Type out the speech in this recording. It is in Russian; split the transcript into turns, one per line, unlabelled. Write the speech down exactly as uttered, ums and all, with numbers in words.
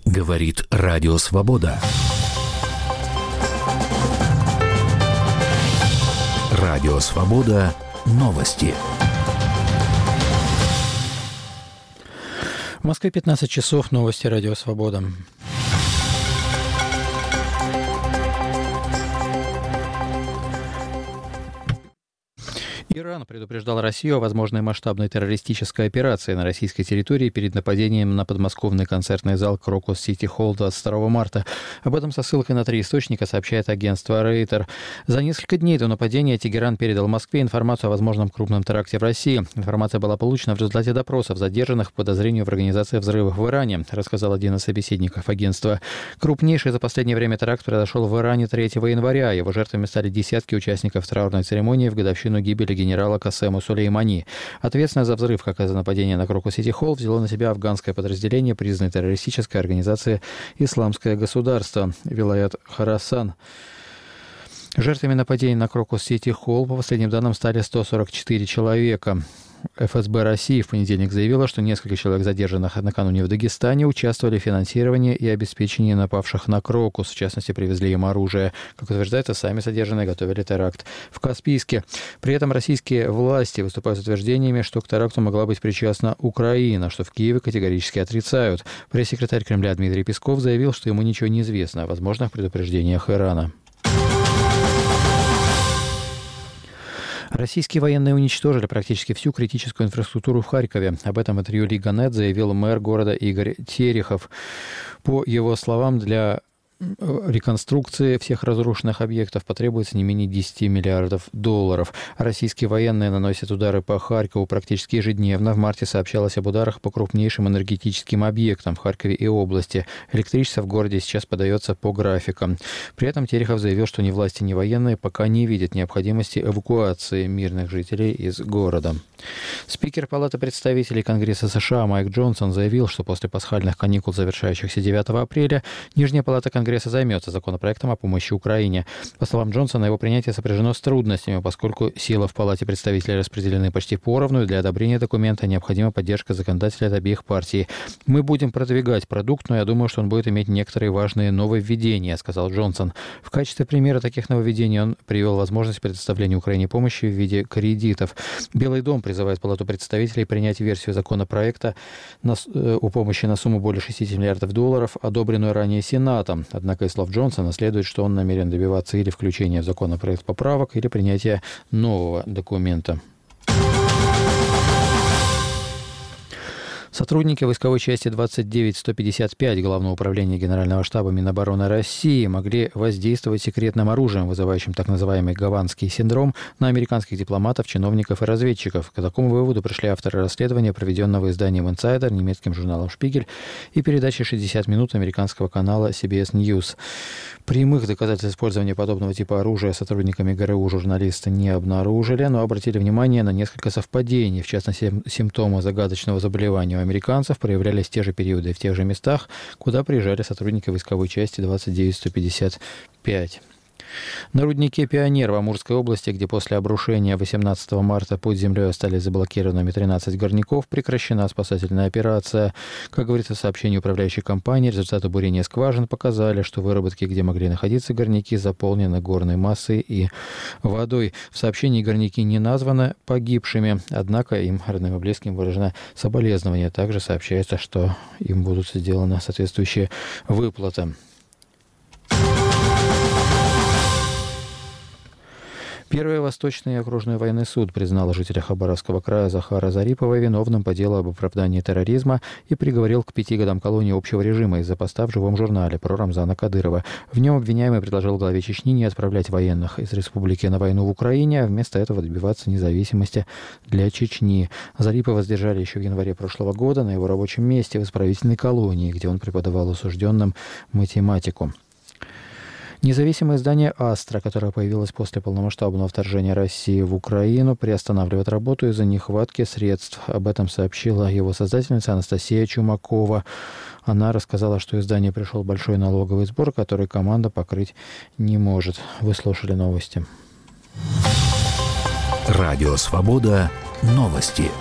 Говорит Радио Свобода. Радио Свобода. Новости.
В Москве пятнадцать часов. Новости Радио Свобода. Иран предупреждал Россию о возможной масштабной террористической операции на российской территории перед нападением на подмосковный концертный зал Крокус Сити Холл двадцать второго марта. Об этом со ссылкой на три источника сообщает агентство Рейтер. За несколько дней до нападения Тегеран передал Москве информацию о возможном крупном теракте в России. Информация была получена в результате допросов задержанных по подозрению в организации взрывов в Иране, рассказал один из собеседников агентства. Крупнейший за последнее время теракт произошел в Иране третьего января. Его жертвами стали десятки участников траурной церемонии в годовщину гибели генерала Касема Сулеймани. Ответственность за взрыв, как и за нападение на Крокус Сити Холл, взяло на себя афганское подразделение признанной террористической организации «Исламское государство» Вилаят Хорасан. Жертвами нападения на Крокус Сити Холл, по последним данным, стали сто сорок четыре человека. эф эс бэ России в понедельник заявила, что несколько человек, задержанных накануне в Дагестане, участвовали в финансировании и обеспечении напавших на Крокус. В частности, привезли им оружие. Как утверждается, сами задержанные готовили теракт в Каспийске. При этом российские власти выступают с утверждениями, что к теракту могла быть причастна Украина, что в Киеве категорически отрицают. Пресс-секретарь Кремля Дмитрий Песков заявил, что ему ничего не известно о возможных предупреждениях Ирана. Российские военные уничтожили практически всю критическую инфраструктуру в Харькове. Об этом интервью Лига точка нет заявил мэр города Игорь Терехов. По его словам, для реконструкции всех разрушенных объектов потребуется не менее десять миллиардов долларов. Российские военные наносят удары по Харькову практически ежедневно. В марте сообщалось об ударах по крупнейшим энергетическим объектам в Харькове и области. Электричество в городе сейчас подается по графикам. При этом Терехов заявил, что ни власти, ни военные пока не видят необходимости эвакуации мирных жителей из города. Спикер Палаты представителей Конгресса США Майк Джонсон заявил, что после пасхальных каникул, завершающихся девятого апреля, Нижняя палата Конгресса займется законопроектом о помощи Украине. По словам Джонсона, его принятие сопряжено с трудностями, поскольку силы в Палате представителей распределены почти поровну, и для одобрения документа необходима поддержка законодателей от обеих партий. «Мы будем продвигать продукт, но я думаю, что он будет иметь некоторые важные нововведения», сказал Джонсон. В качестве примера таких нововведений он привел возможность предоставления Украине помощи в виде кредитов. Белый дом призывает Палату представителей принять версию законопроекта на, э, о помощи на сумму более шестьдесят миллиардов долларов, одобренную ранее Сенатом. Однако из слов Джонсона следует, что он намерен добиваться или включения в законопроект поправок, или принятия нового документа. Сотрудники войсковой части двадцать девять сто пятьдесят пять Главного управления Генерального штаба Минобороны России могли воздействовать секретным оружием, вызывающим так называемый гаванский синдром, на американских дипломатов, чиновников и разведчиков. К такому выводу пришли авторы расследования, проведенного изданием «Инсайдер», немецким журналом «Шпигель» и передачей шестьдесят минут американского канала си би эс News. Прямых доказательств использования подобного типа оружия сотрудниками ГРУ журналисты не обнаружили, но обратили внимание на несколько совпадений. В частности, симптомы загадочного заболевания у американцев проявлялись в те же периоды и в тех же местах, куда приезжали сотрудники войсковой части двадцать девять сто пятьдесят пять. На руднике «Пионер» в Амурской области, где после обрушения восемнадцатого марта под землей остались заблокированными тринадцать горняков, прекращена спасательная операция. Как говорится в сообщении управляющей компании, результаты бурения скважин показали, что выработки, где могли находиться горняки, заполнены горной массой и водой. В сообщении горняки не названы погибшими, однако им, родным и близким, выражено соболезнование. Также сообщается, что им будут сделаны соответствующие выплаты. Первый Восточный окружной военный суд признал жителя Хабаровского края Захара Зарипова виновным по делу об оправдании терроризма и приговорил к пяти годам колонии общего режима из-за поста в живом журнале про Рамзана Кадырова. В нем обвиняемый предложил главе Чечни не отправлять военных из республики на войну в Украине, а вместо этого добиваться независимости для Чечни. Зарипова задержали еще в январе прошлого года на его рабочем месте в исправительной колонии, где он преподавал осужденным математику. Независимое издание «Астра», которое появилось после полномасштабного вторжения России в Украину, приостанавливает работу из-за нехватки средств. Об этом сообщила его создательница Анастасия Чумакова. Она рассказала, что изданию пришел большой налоговый сбор, который команда покрыть не может. Вы слушали новости.
Радио «Свобода». Новости.